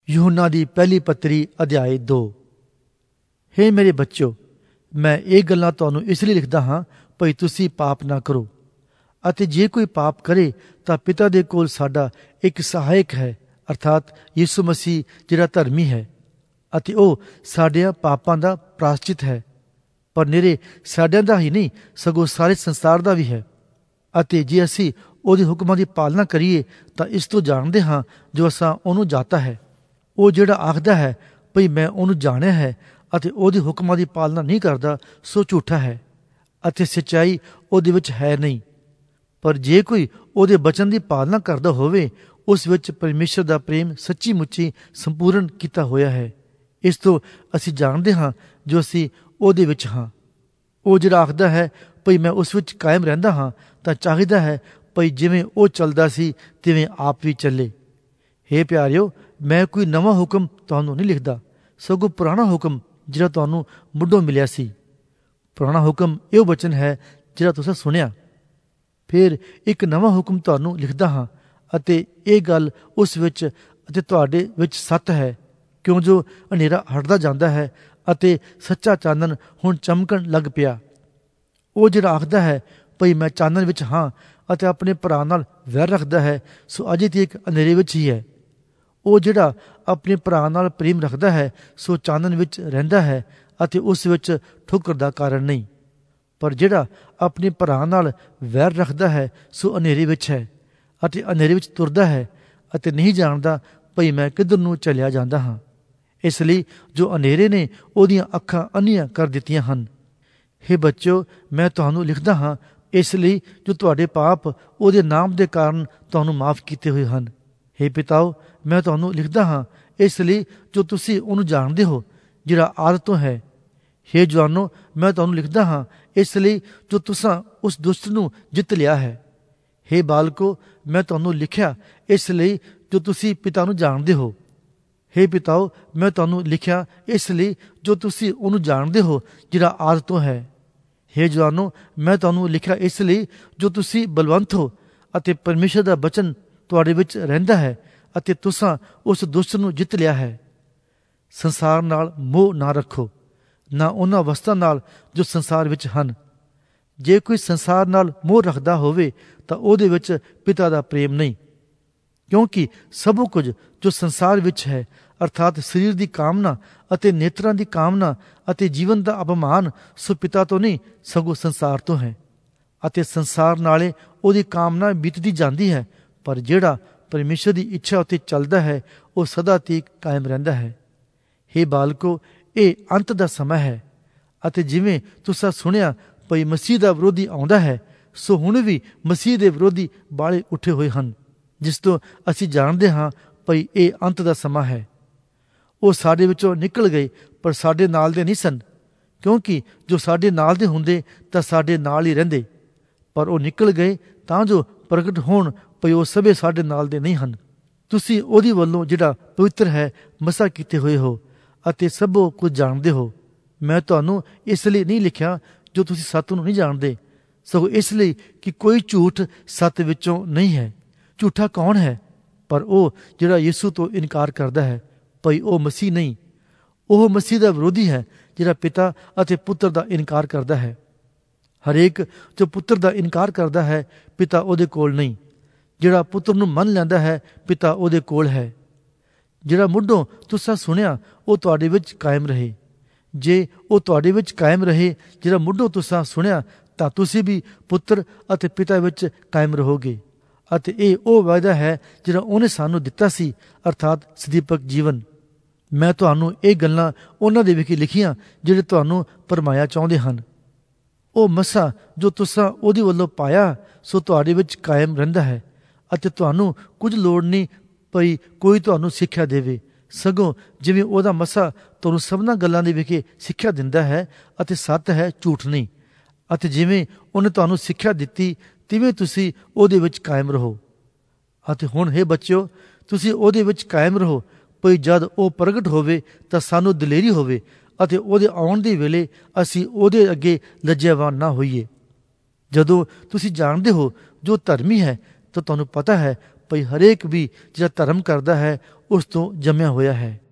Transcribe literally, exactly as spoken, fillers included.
यूहन्ना दी पहली पत्री अध्याय दो। हे मेरे बच्चों, मैं ये गल्लां तुहानूं इसलिए लिखदा हां भई तुसीं पाप ना करो। ਅਤੇ ਜੇ ਕੋਈ ਪਾਪ ਕਰੇ ਤਾਂ ਪਿਤਾ ਦੇ ਕੋਲ ਸਾਡਾ ਇੱਕ ਸਹਾਇਕ ਹੈ, ਅਰਥਾਤ ਯਿਸੂ ਮਸੀਹ, ਜਿਹੜਾ ਧਰਮੀ ਹੈ, ਅਤੇ ਉਹ ਸਾਡਿਆਂ ਪਾਪਾਂ ਦਾ ਪ੍ਰਾਸ਼ਚਿਤ ਹੈ। ਪਰ ਨਿਰੇ ਸਾਡਿਆਂ ਦਾ ਹੀ ਨਹੀਂ, ਸਗੋਂ ਸਾਰੇ ਸੰਸਾਰ ਦਾ ਵੀ ਹੈ। ਅਤੇ ਜੇ ਅਸੀਂ ਉਹਦੇ ਹੁਕਮਾਂ ਦੀ ਪਾਲਣਾ ਕਰੀਏ ਤਾਂ ਇਸ ਤੋਂ ਜਾਣਦੇ ਹਾਂ ਜੋ ਅਸਾਂ ਉਹਨੂੰ ਜਾਤਾ ਹੈ। ਉਹ ਜਿਹੜਾ ਆਖਦਾ ਹੈ ਭਈ ਮੈਂ ਉਹਨੂੰ ਜਾਣਿਆ ਹੈ ਅਤੇ ਉਹਦੇ ਹੁਕਮਾਂ ਦੀ ਪਾਲਣਾ ਨਹੀਂ ਕਰਦਾ, ਸੋ ਝੂਠਾ ਹੈ ਅਤੇ ਸੱਚਾਈ ਉਹਦੇ ਵਿੱਚ ਹੈ ਨਹੀਂ। ਪਰ ਜੇ ਕੋਈ ਉਹਦੇ ਬਚਨ ਦੀ ਪਾਲਣਾ ਕਰਦਾ ਹੋਵੇ, ਉਸ ਵਿੱਚ ਪਰਮੇਸ਼ਰ ਦਾ ਪ੍ਰੇਮ ਸੱਚੀ ਮੁੱਚੀ ਸੰਪੂਰਨ ਕੀਤਾ ਹੋਇਆ ਹੈ। ਇਸ ਤੋਂ ਅਸੀਂ ਜਾਣਦੇ ਹਾਂ ਜੋ ਅਸੀਂ ਉਹਦੇ ਵਿੱਚ ਹਾਂ। ਉਹ ਜਿਹੜਾ ਆਖਦਾ ਹੈ ਭਈ ਮੈਂ ਉਸ ਵਿੱਚ ਕਾਇਮ ਰਹਿੰਦਾ ਹਾਂ, ਤਾਂ ਚਾਹੀਦਾ ਹੈ ਭਈ ਜਿਵੇਂ ਉਹ ਚੱਲਦਾ ਸੀ ਤਿਵੇਂ ਆਪ ਵੀ ਚੱਲੇ। ਹੇ ਪਿਆਰਿਓ, ਮੈਂ ਕੋਈ ਨਵਾਂ ਹੁਕਮ ਤੁਹਾਨੂੰ ਨਹੀਂ ਲਿਖਦਾ, ਸਗੋਂ ਪੁਰਾਣਾ ਹੁਕਮ ਜਿਹੜਾ ਤੁਹਾਨੂੰ ਮੁੱਢੋਂ ਮਿਲਿਆ ਸੀ। ਪੁਰਾਣਾ ਹੁਕਮ ਇਹੋ ਬਚਨ ਹੈ ਜਿਹੜਾ ਤੁਸੀਂ ਸੁਣਿਆ। ਫਿਰ ਇੱਕ ਨਵਾਂ ਹੁਕਮ ਤੁਹਾਨੂੰ ਲਿਖਦਾ ਹਾਂ, ਅਤੇ ਇਹ ਗੱਲ ਉਸ ਵਿੱਚ ਅਤੇ ਤੁਹਾਡੇ ਵਿੱਚ ਸੱਤ ਹੈ, ਕਿਉਂ ਜੋ ਹਨੇਰਾ ਹਟਦਾ ਜਾਂਦਾ ਹੈ ਅਤੇ ਸੱਚਾ ਚਾਨਣ ਹੁਣ ਚਮਕਣ ਲੱਗ ਪਿਆ। ਉਹ ਜਿਹੜਾ ਆਖਦਾ ਹੈ ਭਈ ਮੈਂ ਚਾਨਣ ਵਿੱਚ ਹਾਂ ਅਤੇ ਆਪਣੇ ਭਰਾ ਨਾਲ ਵੈਰ ਰੱਖਦਾ ਹੈ, ਸੋ ਅਜੇ ਤੱਕ ਹਨੇਰੇ ਵਿੱਚ ਹੀ ਹੈ। ਉਹ ਜਿਹੜਾ ਆਪਣੇ ਭਰਾ ਨਾਲ ਪ੍ਰੇਮ ਰੱਖਦਾ ਹੈ, ਸੋ ਚਾਨਣ ਵਿੱਚ ਰਹਿੰਦਾ ਹੈ ਅਤੇ ਉਸ ਵਿੱਚ ਠੋਕਰ ਦਾ ਕਾਰਨ ਨਹੀਂ। ਪਰ ਜਿਹੜਾ ਆਪਣੇ ਭਰਾ ਨਾਲ ਵੈਰ ਰੱਖਦਾ ਹੈ, ਸੋ ਹਨੇਰੇ ਵਿੱਚ ਹੈ ਅਤੇ ਹਨੇਰੇ ਵਿੱਚ ਤੁਰਦਾ ਹੈ ਅਤੇ ਨਹੀਂ ਜਾਣਦਾ ਭਈ ਮੈਂ ਕਿੱਧਰ ਨੂੰ ਚੱਲਿਆ ਜਾਂਦਾ ਹਾਂ। ਇਸ ਲਈ ਜੋ ਹਨੇਰੇ ਨੇ ਉਹਦੀਆਂ ਅੱਖਾਂ ਅੰਨ੍ਹੀਆਂ ਕਰ ਦਿੱਤੀਆਂ ਹਨ। ਹੇ ਬੱਚਿਓ, ਮੈਂ ਤੁਹਾਨੂੰ ਲਿਖਦਾ ਹਾਂ ਇਸ ਲਈ ਜੋ ਤੁਹਾਡੇ ਪਾਪ ਉਹਦੇ ਨਾਮ ਦੇ ਕਾਰਨ ਤੁਹਾਨੂੰ ਮਾਫ ਕੀਤੇ ਹੋਏ ਹਨ। ਹੇ ਪਿਤਾਓ, ਮੈਂ ਤੁਹਾਨੂੰ ਲਿਖਦਾ ਹਾਂ ਇਸ ਲਈ ਜੋ ਤੁਸੀਂ ਉਹਨੂੰ ਜਾਣਦੇ ਹੋ, ਜਿਹੜਾ ਆਦਿ ਤੋਂ ਹੈ। ਹੇ ਜਵਾਨੋ, ਮੈਂ ਤੁਹਾਨੂੰ ਲਿਖਦਾ ਹਾਂ ਇਸ ਲਈ ਜੋ ਤੁਸਾਂ ਉਸ ਦੁਸ਼ਟ ਨੂੰ ਜਿੱਤ ਲਿਆ ਹੈ। ਹੇ ਬਾਲਕੋ, ਮੈਂ ਤੁਹਾਨੂੰ ਲਿਖਿਆ ਇਸ ਲਈ ਜੋ ਤੁਸੀਂ ਪਿਤਾ ਨੂੰ ਜਾਣਦੇ ਹੋ। ਹੇ ਪਿਤਾਓ, ਮੈਂ ਤੁਹਾਨੂੰ ਲਿਖਿਆ ਇਸ ਲਈ ਜੋ ਤੁਸੀਂ ਉਹਨੂੰ ਜਾਣਦੇ ਹੋ, ਜਿਹੜਾ ਆਦਿ ਤੋਂ ਹੈ। ਹੇ ਜਵਾਨੋ, ਮੈਂ ਤੁਹਾਨੂੰ ਲਿਖਿਆ ਇਸ ਲਈ ਜੋ ਤੁਸੀਂ ਬਲਵੰਤ ਹੋ ਅਤੇ ਪਰਮੇਸ਼ਰ ਦਾ ਬਚਨ ਤੁਹਾਡੇ ਵਿੱਚ ਰਹਿੰਦਾ ਹੈ ਅਤੇ ਤੁਸਾਂ ਉਸ ਦੁਸ਼ਟ ਨੂੰ ਜਿੱਤ ਲਿਆ ਹੈ। ਸੰਸਾਰ ਨਾਲ ਮੋਹ ਨਾ ਰੱਖੋ, ਨਾ ਉਹਨਾਂ ਵਸਤਾਂ ਨਾਲ ਜੋ ਸੰਸਾਰ ਵਿੱਚ ਹਨ। ਜੇ ਕੋਈ ਸੰਸਾਰ ਨਾਲ ਮੋਹ ਰੱਖਦਾ ਹੋਵੇ ਤਾਂ ਉਹਦੇ ਵਿੱਚ ਪਿਤਾ ਦਾ ਪ੍ਰੇਮ ਨਹੀਂ, ਕਿਉਂਕਿ ਸਭ ਕੁਝ ਜੋ ਸੰਸਾਰ ਵਿੱਚ ਹੈ, ਅਰਥਾਤ ਸਰੀਰ ਦੀ ਕਾਮਨਾ ਅਤੇ ਨੇਤਰਾਂ ਦੀ ਕਾਮਨਾ ਅਤੇ ਜੀਵਨ ਦਾ ਅਪਮਾਨ, ਸੋ ਪਿਤਾ ਤੋਂ ਨਹੀਂ ਸਗੋਂ ਸੰਸਾਰ ਤੋਂ ਹੈ। ਅਤੇ ਸੰਸਾਰ ਨਾਲੇ ਉਹਦੀ ਕਾਮਨਾ ਬੀਤਦੀ ਜਾਂਦੀ ਹੈ, ਪਰ ਜਿਹੜਾ ਪਰਮੇਸ਼ਰ ਦੀ ਇੱਛਾ ਉੱਤੇ ਚੱਲਦਾ ਹੈ ਉਹ ਸਦਾ ਤੀਕ ਕਾਇਮ ਰਹਿੰਦਾ ਹੈ। ਹੇ ਬਾਲਕੋ, ਇਹ ਅੰਤ ਦਾ ਸਮਾਂ ਹੈ ਅਤੇ ਜਿਵੇਂ ਤੁਸਾਂ ਸੁਣਿਆ ਭਈ ਮਸੀਹ ਦਾ ਵਿਰੋਧੀ ਆਉਂਦਾ ਹੈ, ਸੋ ਹੁਣ ਵੀ ਮਸੀਹ ਦੇ ਵਿਰੋਧੀ ਬਾਲੇ ਉੱਠੇ ਹੋਏ ਹਨ, ਜਿਸ ਤੋਂ ਅਸੀਂ ਜਾਣਦੇ ਹਾਂ ਭਈ ਇਹ ਅੰਤ ਦਾ ਸਮਾਂ ਹੈ। ਉਹ ਸਾਡੇ ਵਿੱਚੋਂ ਨਿਕਲ ਗਏ, ਪਰ ਸਾਡੇ ਨਾਲ ਦੇ ਨਹੀਂ ਸਨ, ਕਿਉਂਕਿ ਜੋ ਸਾਡੇ ਨਾਲ ਦੇ ਹੁੰਦੇ ਤਾਂ ਸਾਡੇ ਨਾਲ ਹੀ ਰਹਿੰਦੇ। ਪਰ ਉਹ ਨਿਕਲ ਗਏ ਤਾਂ ਜੋ ਪ੍ਰਗਟ ਹੋਣ ਭਈ ਉਹ ਸਭੇ ਸਾਡੇ ਨਾਲ ਦੇ ਨਹੀਂ ਹਨ। ਤੁਸੀਂ ਉਹਦੀ ਵੱਲੋਂ ਜਿਹੜਾ ਪਵਿੱਤਰ ਹੈ ਮਸਾ ਕੀਤੇ ਹੋਏ ਹੋ ਅਤੇ ਸਭੋ ਕੁਝ ਜਾਣਦੇ ਹੋ। ਮੈਂ ਤੁਹਾਨੂੰ ਇਸ ਲਈ ਨਹੀਂ ਲਿਖਿਆ ਜੋ ਤੁਸੀਂ ਸੱਤ ਨੂੰ ਨਹੀਂ ਜਾਣਦੇ, ਸਗੋਂ ਇਸ ਲਈ ਕਿ ਕੋਈ ਝੂਠ ਸੱਤ ਵਿੱਚੋਂ ਨਹੀਂ ਹੈ। ਝੂਠਾ ਕੌਣ ਹੈ? ਪਰ ਉਹ ਜਿਹੜਾ ਯਿਸੂ ਤੋਂ ਇਨਕਾਰ ਕਰਦਾ ਹੈ ਭਈ ਉਹ ਮਸੀਹ ਨਹੀਂ। ਉਹ ਮਸੀਹ ਦਾ ਵਿਰੋਧੀ ਹੈ ਜਿਹੜਾ ਪਿਤਾ ਅਤੇ ਪੁੱਤਰ ਦਾ ਇਨਕਾਰ ਕਰਦਾ ਹੈ। ਹਰੇਕ ਜੋ ਪੁੱਤਰ ਦਾ ਇਨਕਾਰ ਕਰਦਾ ਹੈ, ਪਿਤਾ ਉਹਦੇ ਕੋਲ ਨਹੀਂ। ਜਿਹੜਾ ਪੁੱਤਰ ਨੂੰ ਮੰਨ ਲੈਂਦਾ ਹੈ, ਪਿਤਾ ਉਹਦੇ ਕੋਲ ਹੈ। ਜਿਹੜਾ ਮੁੱਢੋਂ ਤੁਸਾਂ ਸੁਣਿਆ ਉਹ ਤੁਹਾਡੇ ਵਿੱਚ ਕਾਇਮ ਰਹੇ। ਜੇ ਉਹ ਤੁਹਾਡੇ ਵਿੱਚ ਕਾਇਮ ਰਹੇ ਜਿਹੜਾ ਮੁੱਢੋਂ ਤੁਸਾਂ ਸੁਣਿਆ, ਤਾਂ ਤੁਸੀਂ ਵੀ ਪੁੱਤਰ ਅਤੇ ਪਿਤਾ ਵਿੱਚ ਕਾਇਮ ਰਹੋਗੇ। ਅਤੇ ਇਹ ਉਹ ਵਾਅਦਾ ਹੈ ਜਿਹੜਾ ਉਹਨੇ ਸਾਨੂੰ ਦਿੱਤਾ ਸੀ, ਅਰਥਾਤ ਸਦੀਪਕ ਜੀਵਨ। ਮੈਂ ਤੁਹਾਨੂੰ ਇਹ ਗੱਲਾਂ ਉਹਨਾਂ ਦੇ ਵਿਖੇ ਲਿਖੀਆਂ ਜਿਹੜੇ ਤੁਹਾਨੂੰ ਪਰਮਾਇਆ ਚਾਹੁੰਦੇ ਹਨ। ਉਹ ਮਸਾ ਜੋ ਤੁਸਾਂ ਉਹਦੇ ਵੱਲੋਂ ਪਾਇਆ, ਸੋ ਤੁਹਾਡੇ ਵਿੱਚ ਕਾਇਮ ਰਹਿੰਦਾ ਹੈ ਅਤੇ ਤੁਹਾਨੂੰ ਕੁਝ ਲੋੜ ਨਹੀਂ ਭਈ ਕੋਈ ਤੁਹਾਨੂੰ ਸਿੱਖਿਆ ਦੇਵੇ, ਸਗੋਂ ਜਿਵੇਂ ਉਹਦਾ ਮਸਾ ਤੁਹਾਨੂੰ ਸਭਨਾਂ ਗੱਲਾਂ ਦੇ ਵਿਖੇ ਸਿੱਖਿਆ ਦਿੰਦਾ ਹੈ ਅਤੇ ਸੱਤ ਹੈ, ਝੂਠ ਨਹੀਂ। ਅਤੇ ਜਿਵੇਂ ਉਹਨੇ ਤੁਹਾਨੂੰ ਸਿੱਖਿਆ ਦਿੱਤੀ ਤਿਵੇਂ ਤੁਸੀਂ ਉਹਦੇ ਵਿੱਚ ਕਾਇਮ ਰਹੋ। ਅਤੇ ਹੁਣ ਹੇ ਬੱਚਿਓ, ਤੁਸੀਂ ਉਹਦੇ ਵਿੱਚ ਕਾਇਮ ਰਹੋ ਭਈ ਜਦ ਉਹ ਪ੍ਰਗਟ ਹੋਵੇ ਤਾਂ ਸਾਨੂੰ ਦਲੇਰੀ ਹੋਵੇ ਅਤੇ ਉਹਦੇ ਆਉਣ ਦੇ ਵੇਲੇ ਅਸੀਂ ਉਹਦੇ ਅੱਗੇ ਲੱਜਿਆਵਾਨ ਨਾ ਹੋਈਏ। ਜਦੋਂ ਤੁਸੀਂ ਜਾਣਦੇ ਹੋ ਜੋ ਧਰਮੀ ਹੈ, ਤਾਂ ਤੁਹਾਨੂੰ ਪਤਾ ਹੈ ਭਈ ਹਰੇਕ ਵੀ ਜਿਹੜਾ ਧਰਮ ਕਰਦਾ ਹੈ ਉਸ ਤੋਂ ਜੰਮਿਆ ਹੋਇਆ ਹੈ।